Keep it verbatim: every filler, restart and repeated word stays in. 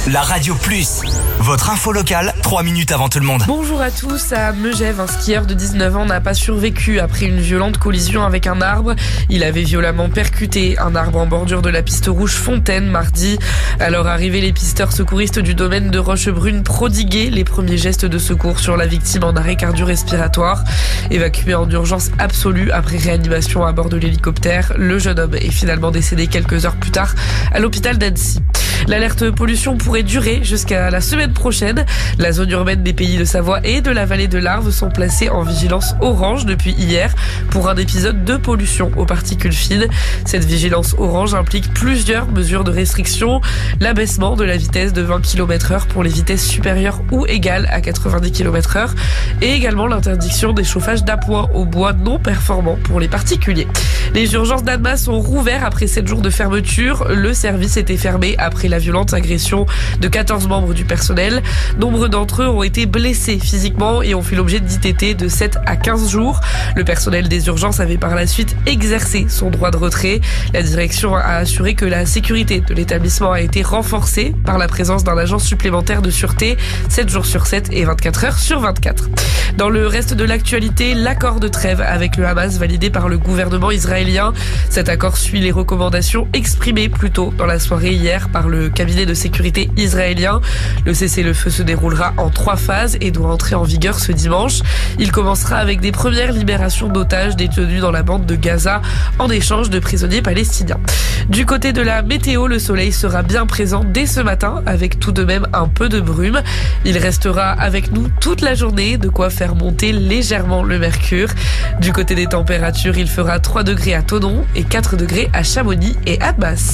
La Radio Plus, votre info locale, trois minutes avant tout le monde. Bonjour à tous, à Megève, un skieur de dix-neuf ans n'a pas survécu après une violente collision avec un arbre. Il avait violemment percuté un arbre en bordure de la piste rouge Fontaine mardi. Alors arrivés, les pisteurs secouristes du domaine de Rochebrune prodiguaient les premiers gestes de secours sur la victime en arrêt cardio-respiratoire. Évacué en urgence absolue après réanimation à bord de l'hélicoptère, le jeune homme est finalement décédé quelques heures plus tard à l'hôpital d'Annecy. L'alerte pollution pourrait durer jusqu'à la semaine prochaine. La zone urbaine des Pays de Savoie et de la vallée de l'Arve sont placées en vigilance orange depuis hier pour un épisode de pollution aux particules fines. Cette vigilance orange implique plusieurs mesures de restriction. L'abaissement de la vitesse de vingt kilomètres heure pour les vitesses supérieures ou égales à quatre-vingt-dix kilomètres heure et également l'interdiction des chauffages d'appoint au bois non performants pour les particuliers. Les urgences d'Annemasse sont rouvertes après sept jours de fermeture. Le service était fermé après la violente agression de quatorze membres du personnel. Nombre d'entre eux ont été blessés physiquement et ont fait l'objet d'I T T de sept à quinze jours. Le personnel des urgences avait par la suite exercé son droit de retrait. La direction a assuré que la sécurité de l'établissement a été renforcée par la présence d'un agent supplémentaire de sûreté sept jours sur sept et vingt-quatre heures sur vingt-quatre. Dans le reste de l'actualité, l'accord de trêve avec le Hamas validé par le gouvernement israélien. Cet accord suit les recommandations exprimées plus tôt dans la soirée hier par le cabinet de sécurité israélien. Le cessez-le-feu se déroulera en trois phases et doit entrer en vigueur ce dimanche. Il commencera avec des premières libérations d'otages détenus dans la bande de Gaza en échange de prisonniers palestiniens. Du côté de la météo, le soleil sera bien présent dès ce matin avec tout de même un peu de brume. Il restera avec nous toute la journée, de quoi faire monter légèrement le mercure. Du côté des températures, il fera trois degrés à Thonon et quatre degrés à Chamonix et Annemasse.